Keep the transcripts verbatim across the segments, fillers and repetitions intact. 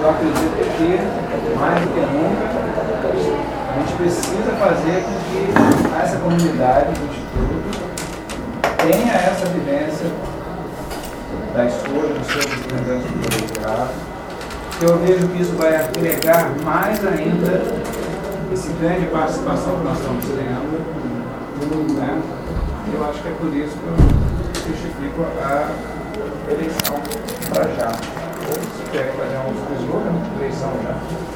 eu acredito que, mais do que nunca, a gente precisa fazer com que essa comunidade do Instituto tenha essa vivência da escolha dos seus representantes do eleitorado. Eu vejo que isso vai agregar mais ainda esse ganho de participação que nós estamos tendo, né? Eu acho que é por isso que eu justifico a eleição para já. Ou se quer fazer um slogan de eleição já.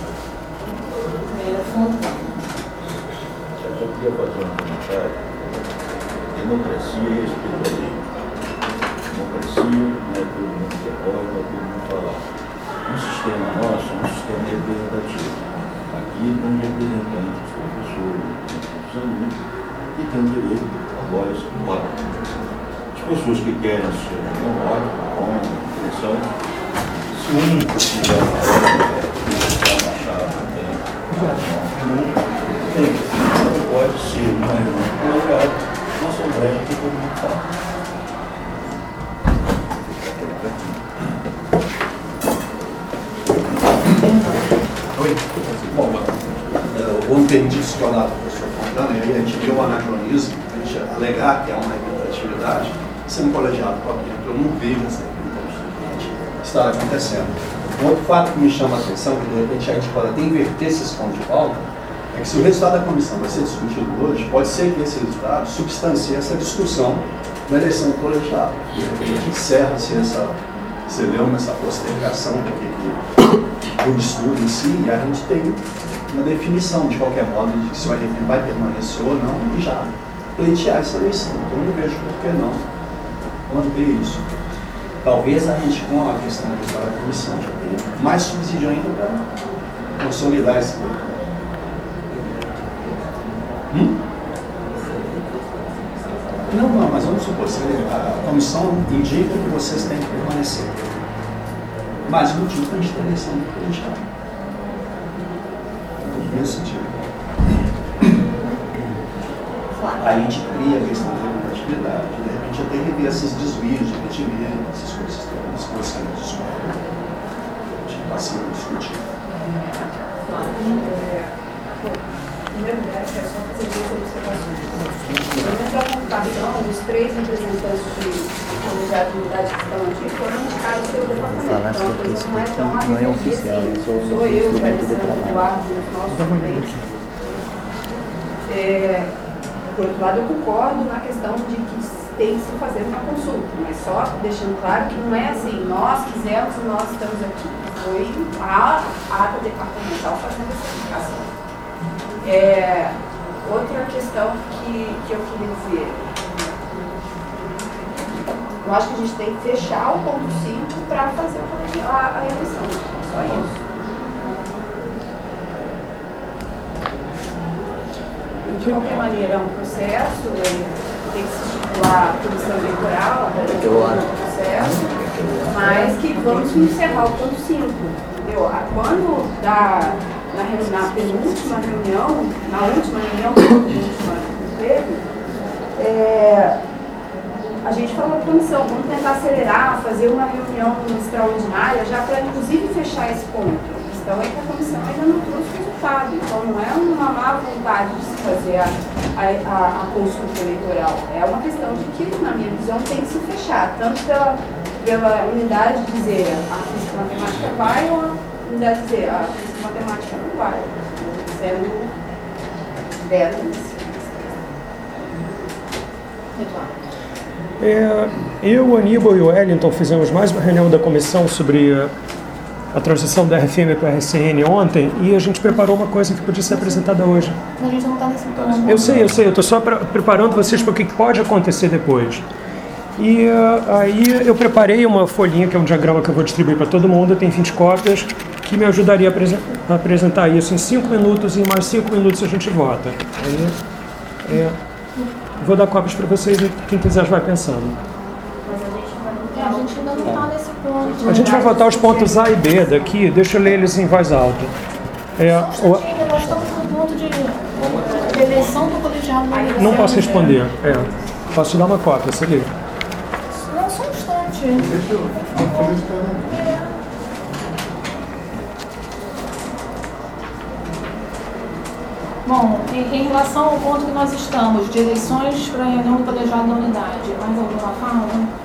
Eu só queria fazer um comentário. Democracia é respeito à lei. Democracia não é todo mundo que apoia, não é todo mundo falar. Um sistema nosso é um sistema representativo. Aqui tem representantes, os professores, os alunos, que têm o direito a voz e voto. As pessoas que querem assistir não votam, com eleição. Se o único que tiver a voz é uma chave, tem. Não pode ser uma reunião colocada na Assembleia que todo mundo fala. Oi? Bom, eu vou entendi discordar do professor Fontana, e aí a gente vê o anacronismo, a gente alegar que há uma representatividade, sendo colegiado para dentro, eu não vejo essa representatividade estar acontecendo. Um outro fato que me chama a atenção, que de repente a gente pode até inverter esses pontos de pauta, é que se o resultado da comissão vai ser discutido hoje, pode ser que esse resultado substancie essa discussão na eleição do colegiado. De repente encerra-se essa, você leu nessa postergação do estudo em si, e a gente tem uma definição, de qualquer modo, de se vai, vai permanecer ou não, e já pleitear essa eleição. Então eu não vejo por que não manter isso. Talvez a gente, com a questão da comissão, já tenha mais subsídio ainda para consolidar esse grupo. Hum? Não, não, mas vamos supor, se a comissão indica que vocês têm que permanecer. Mais um motivo para a gente ter eleição do colegiado. Nesse sentido. Aí a gente cria a questão da representatividade, de repente até rever esses desvios de investimento, essas coisas todas, coisas que a gente discute. A gente passa a discutir. Em primeiro lugar, eu quero só fazer duas observações. Durante a computação, os três representantes de comunidade de unidade que estão aqui foram indicados pelo departamento. Então, a coisa não é tão não é oficial, é só sou eu, o Alessandro Eduardo, os nossos também. É, por outro lado, eu concordo na questão de que tem que se fazer uma consulta, mas só deixando claro que não é assim, nós quisemos e nós estamos aqui. Foi a ata departamental fazendo essa indicação. É, outra questão que, que eu queria dizer, eu acho que a gente tem que fechar o ponto cinco para fazer a, a eleição, só isso. De qualquer maneira, é um processo, tem que se estipular a comissão eleitoral, a do processo, mas que vamos encerrar o ponto cinco, entendeu? Quando dá... Na, na penúltima reunião, na última reunião que a última teve, é, a gente falou para a comissão, vamos tentar acelerar, fazer uma reunião extraordinária, já para inclusive fechar esse ponto. A questão é que a comissão ainda não trouxe resultado, então não é uma má vontade de se fazer a, a, a consulta eleitoral, é uma questão de que, na minha visão, tem que se fechar, tanto pela, pela unidade de dizer a física matemática vai ou a unidade de dizer a física matemática não vai, sendo delas. É, eu, o Aníbal e o Wellington fizemos mais uma reunião da comissão sobre a, a transição da R F M para a R C N ontem e a gente preparou uma coisa que podia ser apresentada hoje. A gente não está nesse ponto. Eu sei, eu sei, eu estou só pra, preparando vocês para o que pode acontecer depois. E uh, aí eu preparei uma folhinha, que é um diagrama que eu vou distribuir para todo mundo, tem vinte cópias, que me ajudaria a, apresen a apresentar isso em cinco minutos e em mais cinco minutos a gente vota. Aí, é, vou dar cópias para vocês e quem quiser vai pensando. Mas a gente ainda não está nesse ponto. A gente vai votar os pontos A e B daqui, deixa eu ler eles em voz alta. É, Só um instantinho, nós estamos no ponto de, de eleição do colegiado. Não posso responder. É, posso te dar uma cópia, você lê. Não, só um instante. Deixa eu fazer isso. Bom, em, em relação ao ponto que nós estamos, de eleições para a reunião do colegiado da unidade, mais alguma fala?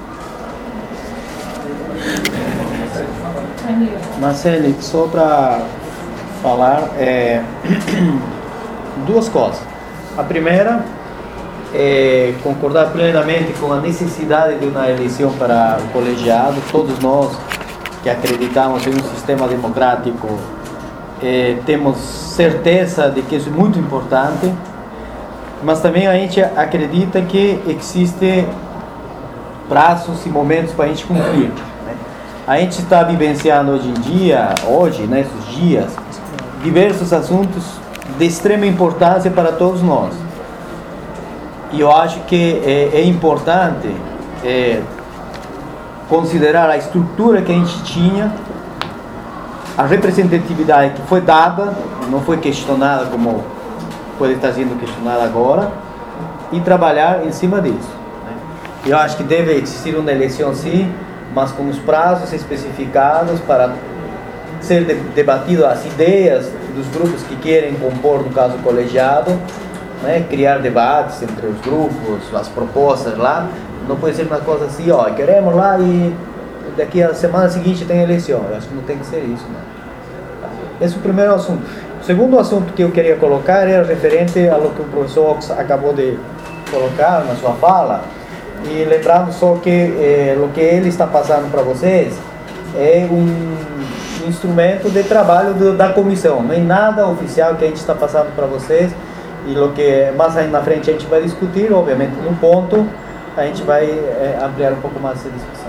Marcele, só para falar é, duas coisas. A primeira é concordar plenamente com a necessidade de uma eleição para o colegiado. Todos nós que acreditamos em um sistema democrático é, temos certeza de que isso é muito importante, mas também a gente acredita que existem prazos e momentos para a gente cumprir. A gente está vivenciando hoje em dia, hoje, nesses dias, diversos assuntos de extrema importância para todos nós. E eu acho que é, é importante é, considerar a estrutura que a gente tinha, a representatividade que foi dada, não foi questionada como pode estar sendo questionada agora, e trabalhar em cima disso. Eu acho que deve existir uma eleição sim, mas com os prazos especificados para ser debatido as ideias dos grupos que querem compor, no caso, o colegiado, né? Criar debates entre os grupos, as propostas lá. Não pode ser uma coisa assim, ó, queremos lá e daqui a semana seguinte tem eleição. Eu acho que não tem que ser isso, né? Esse é o primeiro assunto. O segundo assunto que eu queria colocar era referente ao que o professor Ox acabou de colocar na sua fala. E lembrando só que eh, o que ele está passando para vocês é um instrumento de trabalho do, da comissão, não é nada oficial que a gente está passando para vocês, e o que mais aí na frente a gente vai discutir, obviamente num ponto a gente vai eh, ampliar um pouco mais essa discussão.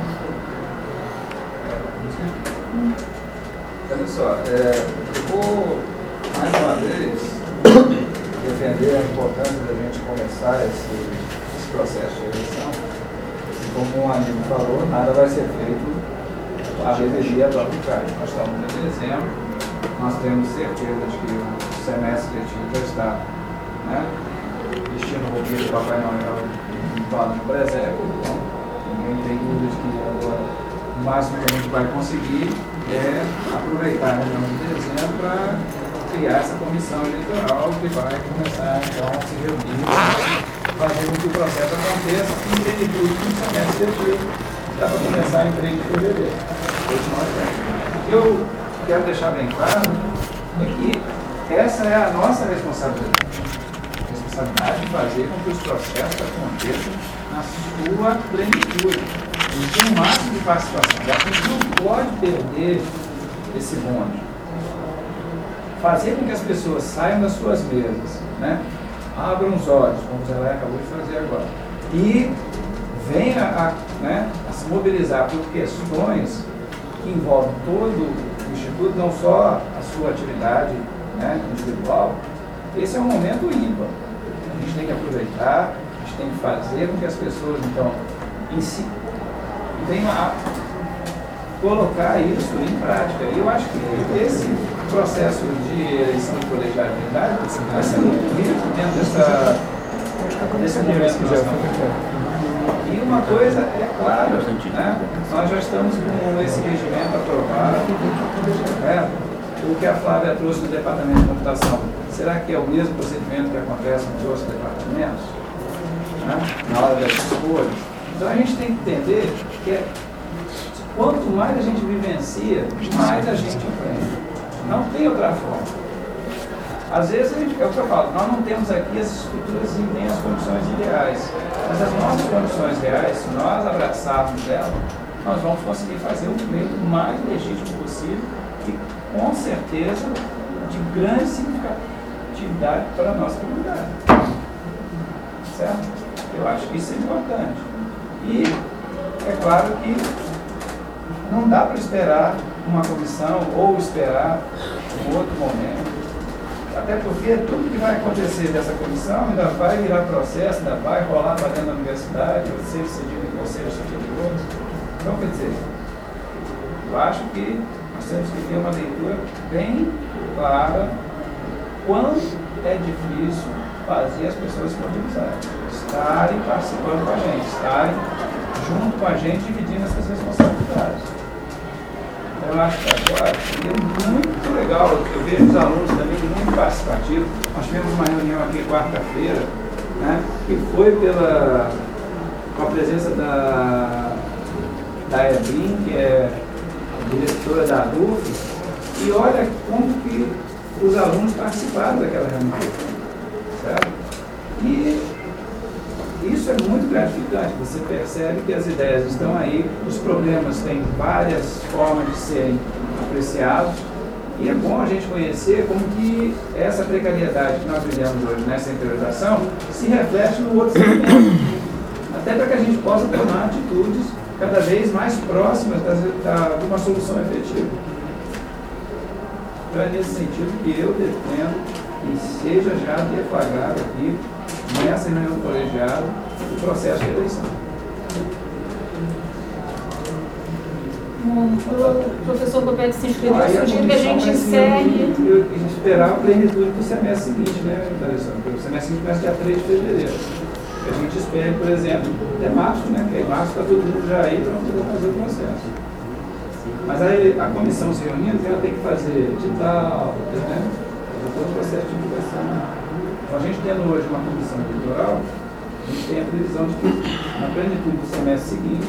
Olha só, é, eu vou mais uma vez defender a importância da gente começar esse processo de eleição. E como um amigo falou, nada vai ser feito a revelia do aplicado. Nós estamos em dezembro, nós temos certeza de que o semestre letivo já está, né, vestindo o roupinha do Papai Noel e falando no presépio. Então, ninguém tem dúvida de que agora o máximo que a gente vai conseguir é aproveitar a reunião de dezembro para criar essa comissão eleitoral que vai começar então a se reunir, fazer com que o processo aconteça em plenitude no semestre letivo, dá para começar em frente de fevereiro. O que eu quero deixar bem claro é que essa é a nossa responsabilidade. A responsabilidade de fazer com que os processos aconteçam na sua plenitude. A gente tem um máximo de participação. A gente não pode perder esse bonde. Fazer com que as pessoas saiam das suas mesas, né? Abram os olhos, como o Zé Laia acabou de fazer agora, e venha a, né, a se mobilizar por questões que envolvem todo o Instituto, não só a sua atividade, né, individual. Esse é um momento ímpar. A gente tem que aproveitar, a gente tem que fazer com que as pessoas, então, em si, venham a colocar isso em prática. E eu acho que esse processo de eleição de colegiado de unidade vai ser muito rico dentro dessa, desse momento que nós estamos. E uma coisa é clara, né? Nós já estamos com esse regimento aprovado, né? O que a Flávia trouxe do Departamento de Computação, será que é o mesmo procedimento que acontece nos outros departamentos? Né? Na hora das escolhas. Então a gente tem que entender que é, quanto mais a gente vivencia, mais a gente aprende. Não tem outra forma. Às vezes, a gente, é o que eu falo, nós não temos aqui as estruturas e nem as condições ideais. Mas as nossas condições reais, se nós abraçarmos elas, nós vamos conseguir fazer o pleito mais legítimo possível e, com certeza, de grande significatividade para a nossa comunidade. Certo? Eu acho que isso é importante. E é claro que não dá para esperar uma comissão ou esperar um outro momento. Até porque tudo que vai acontecer dessa comissão ainda vai virar processo, ainda vai rolar para dentro da universidade, ou seja, cedido em conselhos superiores. Então, quer dizer, eu acho que nós temos que ter uma leitura bem clara quanto é difícil fazer as pessoas se mobilizarem, estarem participando com a gente, estarem junto com a gente, dividindo essas responsabilidades. Então, eu março para agora, e é muito legal. Eu vejo os alunos também muito participativos. Nós tivemos uma reunião aqui quarta-feira, né, que foi pela, com a presença da, da Evelyn, que é a diretora da A D U F, e olha como que os alunos participaram daquela reunião, certo? E isso é muito gratificante, você percebe que as ideias estão aí, os problemas têm várias formas de serem apreciados, e é bom a gente conhecer como que essa precariedade que nós vivemos hoje nessa interiorização se reflete no outro segmento, até para que a gente possa tomar atitudes cada vez mais próximas das, da, de uma solução efetiva. Então é nesse sentido que eu defendo que seja já deflagrado aqui, nessa reunião do colegiado, o processo de eleição. O professor Copete se inscreveu, eu sugiro que a gente encerre. E esperar a plenitude do semestre seguinte, né, Alessandro? Porque o semestre seguinte começa dia três de fevereiro. Que a gente espere, por exemplo, até março, né? Porque em março está todo mundo já aí para poder fazer o processo. Mas aí a comissão se reunindo, ela tem que fazer edital, né? Fazer todo o processo de divulgação. Então, a gente tendo hoje uma comissão eleitoral, a gente tem a previsão de que, na plenitude do semestre seguinte,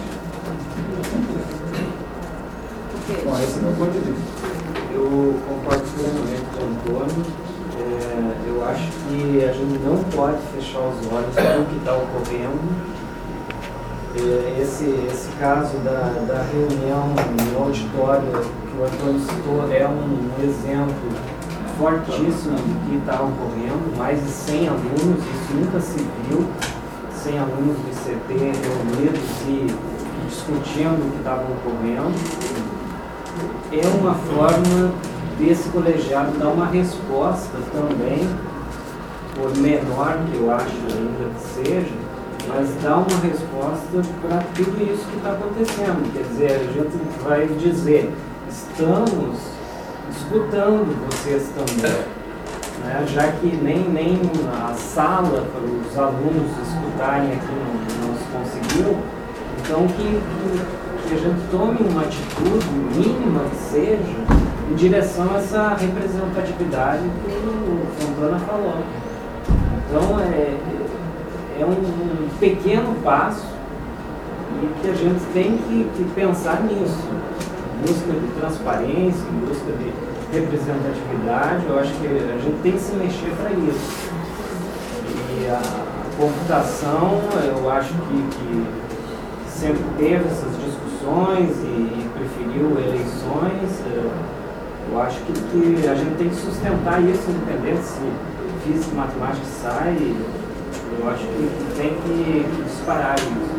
bom, esse é o meu ponto de vista. Eu concordo plenamente com o Antônio. É, eu acho que a gente não pode fechar os olhos para o que está ocorrendo. É, esse, esse caso da, da reunião no auditório que o Antônio citou é um, um exemplo fortíssimo do que está ocorrendo. Mais de cem alunos, isso nunca se viu, cem alunos do I C T reunidos e discutindo o que estava ocorrendo. É uma forma desse colegiado dar uma resposta também, por menor que eu acho ainda que seja, mas dar uma resposta para tudo isso que está acontecendo. Quer dizer, a gente vai dizer, estamos escutando vocês também, né? Já que nem, nem a sala para os alunos escutarem aqui não, não se conseguiu, então que, que a gente tome uma atitude mínima que seja em direção a essa representatividade que o Fontana falou. Então é, é um, um pequeno passo e que a gente tem que, que pensar nisso, em busca de transparência, em busca de representatividade. Eu acho que a gente tem que se mexer para isso. E a, a computação, eu acho que, que sempre teve essas discussões e, e preferiu eleições. Eu acho que, que a gente tem que sustentar isso, independente se física e matemática sai. Eu acho que, que tem que, que disparar isso.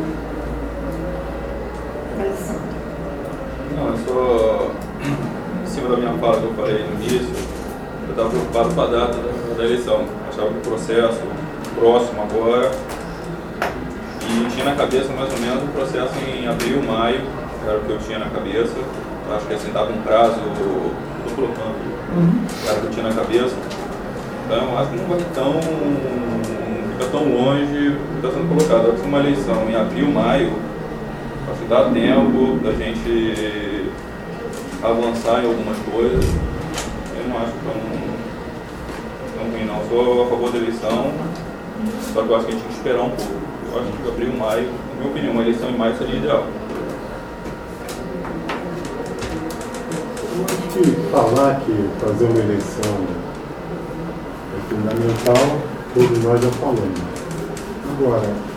Não, eu só, em cima da minha fala que eu falei no início, eu estava preocupado com a data da, da eleição. Achava que o processo próximo agora, e tinha na cabeça mais ou menos o processo em abril, maio, era o que eu tinha na cabeça. Acho que assim estava um prazo, estou colocando, uhum. Era o que eu tinha na cabeça. Então eu acho que não vai tão, não fica tão longe do que está sendo colocado. Acho que uma eleição em abril, maio, acho que dá tempo da gente avançar em algumas coisas. Eu não acho tão, tão ruim não. Sou a favor da eleição, só que eu acho que a gente tem que esperar um pouco. Eu acho que abril, maio, na minha opinião, uma eleição em maio seria ideal. Eu acho que falar que fazer uma eleição é fundamental, todos nós já falamos. Agora,